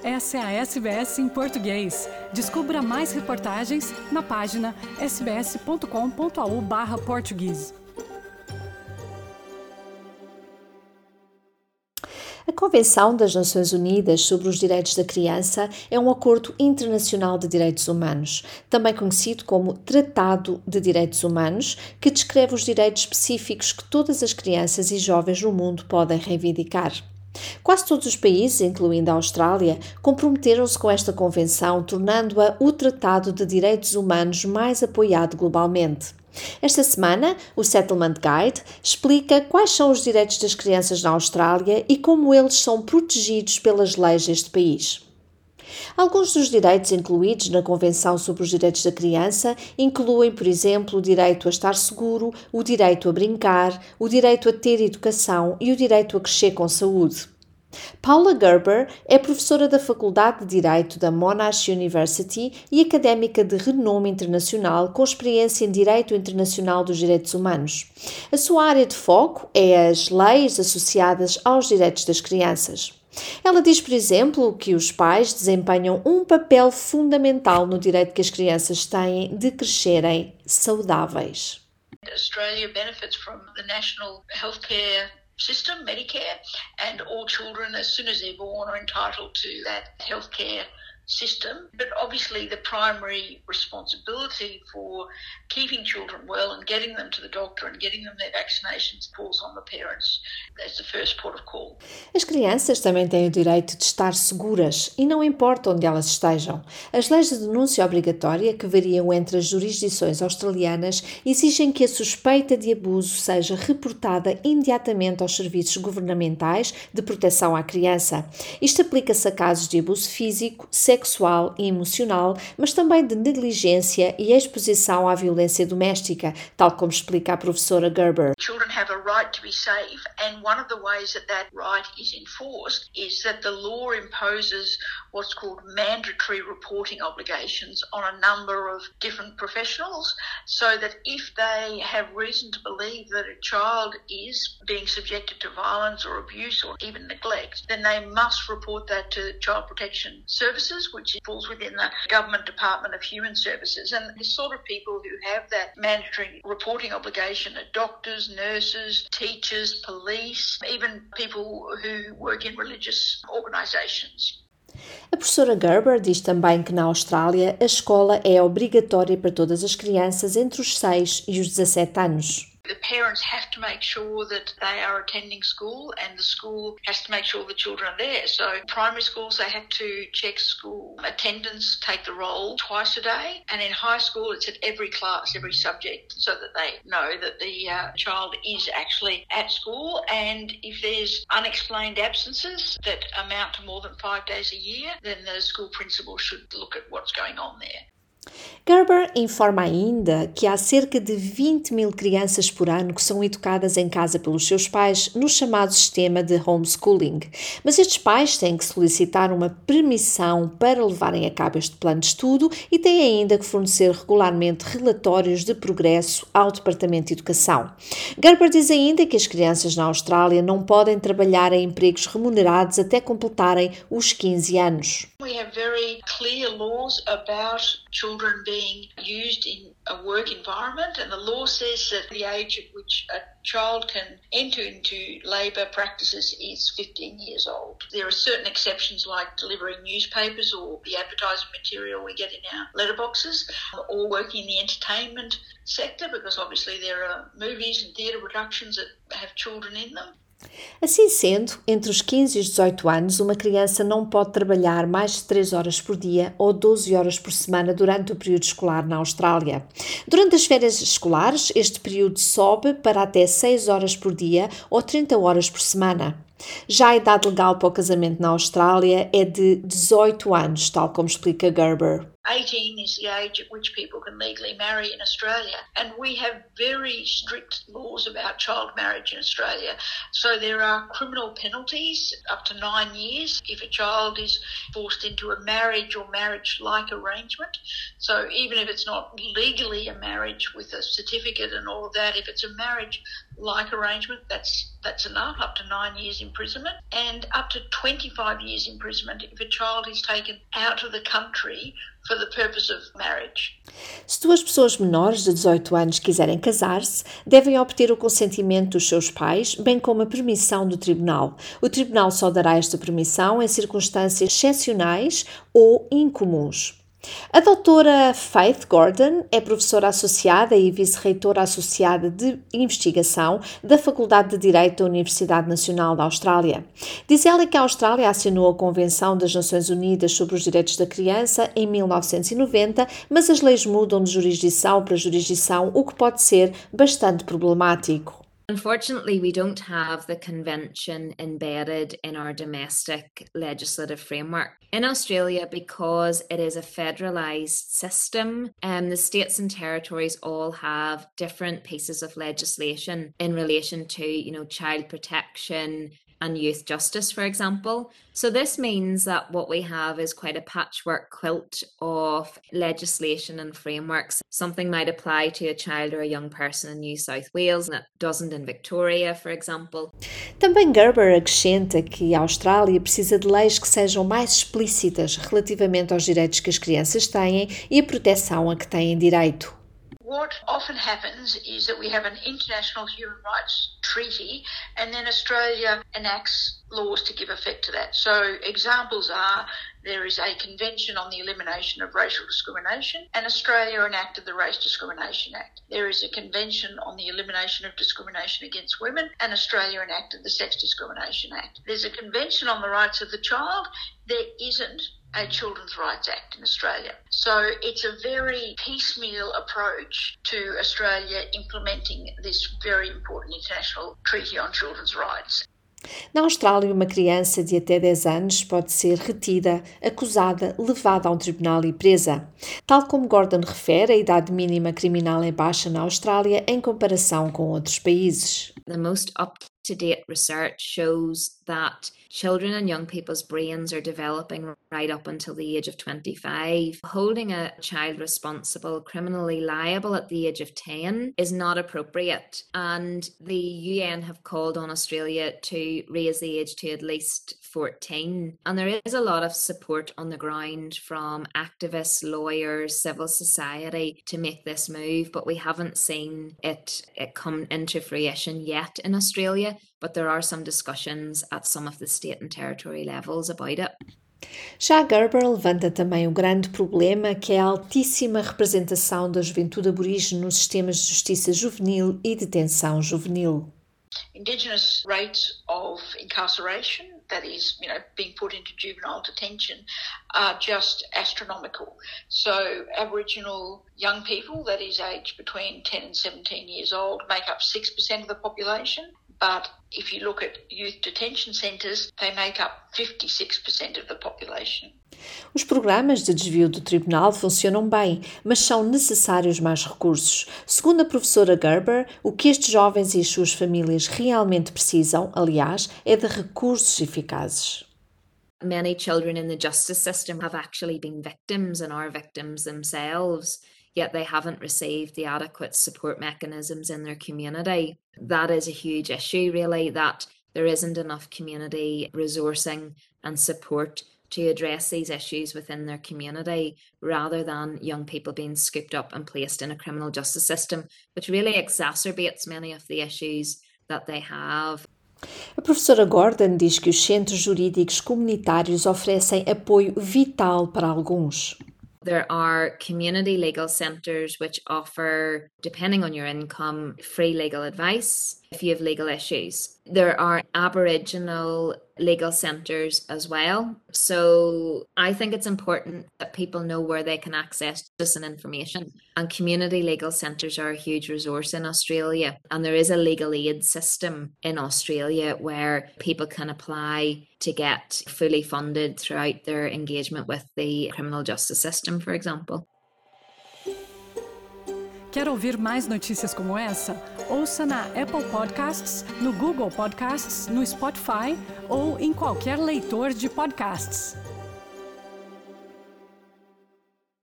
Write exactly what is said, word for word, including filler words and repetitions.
essa é a S B S em português. Descubra mais reportagens na página sbs.com.au barra português. A Convenção das Nações Unidas sobre os Direitos da Criança é um acordo internacional de direitos humanos, também conhecido como Tratado de Direitos Humanos, que descreve os direitos específicos que todas as crianças e jovens no mundo podem reivindicar. Quase todos os países, incluindo a Austrália, comprometeram-se com esta convenção, tornando-a o Tratado de Direitos Humanos mais apoiado globalmente. Esta semana, o Settlement Guide explica quais são os direitos das crianças na Austrália e como eles são protegidos pelas leis deste país. Alguns dos direitos incluídos na Convenção sobre os Direitos da Criança incluem, por exemplo, o direito a estar seguro, o direito a brincar, o direito a ter educação e o direito a crescer com saúde. Paula Gerber é professora da Faculdade de Direito da Monash University e académica de renome internacional com experiência em Direito Internacional dos Direitos Humanos. A sua área de foco é as leis associadas aos direitos das crianças. Ela diz, por exemplo, que os pais desempenham um papel fundamental no direito que as crianças têm de crescerem saudáveis. Australia benefits from the National Healthcare System, Medicare, and all children, as soon as they're born, are entitled to that healthcare system. But obviously the primary responsibility for keeping children well and getting them to the doctor and getting them their vaccinations falls on the parents. That's the first port of call. As crianças também têm o direito de estar seguras e não importa onde elas estejam. As leis de denúncia obrigatória, que variam entre as jurisdições australianas, exigem que a suspeita de abuso seja reportada imediatamente aos serviços governamentais de proteção à criança. Isto aplica-se a casos de abuso físico, sexual e emocional, mas também de negligência e exposição à violência doméstica, tal como explica a professora Gerber. Children have a right to be safe, and one of the ways that that right is enforced is that the law imposes what's called mandatory reporting obligations on a number of different professionals, so that if they have reason to believe that a child is being subjected to violence or abuse or even neglect, then they must report that to Child Protection Services, which falls within the Government Department of Human Services. And the sort of people who have that mandatory reporting obligation are doctors, nurses, teachers, police, even people who work in religious organisations. A professora Gerber diz também que na Austrália a escola é obrigatória para todas as crianças entre os seis e os dezassete anos. The parents have to make sure that they are attending school, and the school has to make sure the children are there. So primary schools, they have to check school attendance, take the roll twice a day. And in high school, it's at every class, every subject, so that they know that the uh, child is actually at school. And if there's unexplained absences that amount to more than five days a year, then the school principal should look at what's going on there. Gerber informa ainda que há cerca de vinte mil crianças por ano que são educadas em casa pelos seus pais no chamado sistema de homeschooling, mas estes pais têm que solicitar uma permissão para levarem a cabo este plano de estudo e têm ainda que fornecer regularmente relatórios de progresso ao Departamento de Educação. Gerber diz ainda que as crianças na Austrália não podem trabalhar em empregos remunerados até completarem os quinze anos. We have very clear laws about children being used in a work environment, and the law says that the age at which a child can enter into labour practices is fifteen years old. There are certain exceptions like delivering newspapers or the advertising material we get in our letterboxes, or working in the entertainment sector, because obviously there are movies and theatre productions that have children in them. Assim sendo, entre os quinze e os dezoito anos, uma criança não pode trabalhar mais de três horas por dia ou doze horas por semana durante o período escolar na Austrália. Durante as férias escolares, este período sobe para até seis horas por dia ou trinta horas por semana. Já a idade legal para o casamento na Austrália é de dezoito anos, tal como explica Gerber. eighteen is the age at which people can legally marry in Australia, and we have very strict laws about child marriage in Australia. So there are criminal penalties up to nine years if a child is forced into a marriage or marriage-like arrangement. So even if it's not legally a marriage with a certificate and all of that, if it's a marriage like arrangement, that's that's enough, up to nine years imprisonment, and up to twenty-five years imprisonment if a child is taken out of the country for the purpose of marriage. Se duas pessoas menores de dezoito anos quiserem casar-se, devem obter o consentimento dos seus pais, bem como a permissão do tribunal. O tribunal só dará esta permissão em circunstâncias excepcionais ou incomuns. A doutora Faith Gordon é professora associada e vice-reitora associada de investigação da Faculdade de Direito da Universidade Nacional da Austrália. Diz ela que a Austrália assinou a Convenção das Nações Unidas sobre os Direitos da Criança em mil novecentos e noventa, mas as leis mudam de jurisdição para jurisdição, o que pode ser bastante problemático. Unfortunately, we don't have the convention embedded in our domestic legislative framework. In Australia, because it is a federalised system, um, the states and territories all have different pieces of legislation in relation to, you know, child protection and youth justice, for example. So this means that what we have is quite a patchwork quilt of legislation and frameworks. Something might apply to a child or a young person in New South Wales and it doesn't in Victoria, for example. Também Gerber acrescenta que a Austrália precisa de leis que sejam mais explícitas relativamente aos direitos que as crianças têm e a proteção a que têm direito. What often happens is that we have an international human rights treaty and then Australia enacts laws to give effect to that. So examples are there is a convention on the elimination of racial discrimination and Australia enacted the Race Discrimination Act. There is a convention on the elimination of discrimination against women and Australia enacted the Sex Discrimination Act. There's a convention on the rights of the child. There isn't a Children's Rights Act in Australia. So it's a very piecemeal approach to Australia implementing this very important international treaty on children's rights. Na Austrália, uma criança de até dez anos pode ser retida, acusada, levada a um tribunal e presa. Tal como Gordon refere, a idade mínima criminal é baixa na Austrália em comparação com outros países. The most up-to-date research shows that children and young people's brains are developing right up until the age of twenty-five. Holding a child responsible, criminally liable at the age of ten is not appropriate. And the U N have called on Australia to raise the age to at least fourteen. And there is a lot of support on the ground from activists, lawyers, civil society to make this move, but we haven't seen it, it come into fruition yet in Australia. But there are some discussions at some of the state and territory levels about it. Já Gerber levanta também o grande problema que é a altíssima representação da juventude aborígene nos sistemas de justiça juvenil e detenção juvenil. Indigenous rates of incarceration, that is, you know, being put into juvenile detention, are just astronomical. So Aboriginal young people, that is aged between ten and seventeen years old, make up six percent of the population. But if you look at youth detention centres, they make up fifty-six percent of the population. Os programas de desvio do tribunal funcionam bem, mas são necessários mais recursos. Segundo a professora Gerber, o que estes jovens e as suas famílias realmente precisam, aliás, é de recursos eficazes. Many children in the justice system have actually been victims and are victims themselves, yet they haven't received the adequate support mechanisms in their community. That is a huge issue, really, that there isn't enough community resourcing and support to address these issues within their community, rather than young people being scooped up and placed in a criminal justice system, which really exacerbates many of the issues that they have. A professora Gordon diz que os centros jurídicos comunitários oferecem apoio vital para alguns. There are community legal centres which offer, depending on your income, free legal advice if you have legal issues. There are Aboriginal legal centres as well. So I think it's important that people know where they can access this and information. And community legal centres are a huge resource in Australia. And there is a legal aid system in Australia where people can apply to get fully funded throughout their engagement with the criminal justice system, for example. Quer ouvir mais notícias como essa? Ouça na Apple Podcasts, no Google Podcasts, no Spotify ou em qualquer leitor de podcasts.